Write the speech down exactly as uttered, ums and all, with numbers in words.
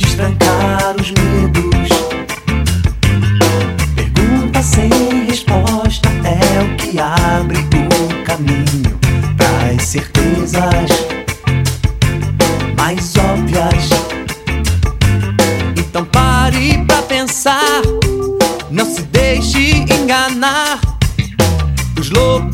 destrancar os medos. Pergunta sem resposta é o que abre o caminho pras certezas mais óbvias. Então pare pra pensar, não se deixe enganar. Os loucos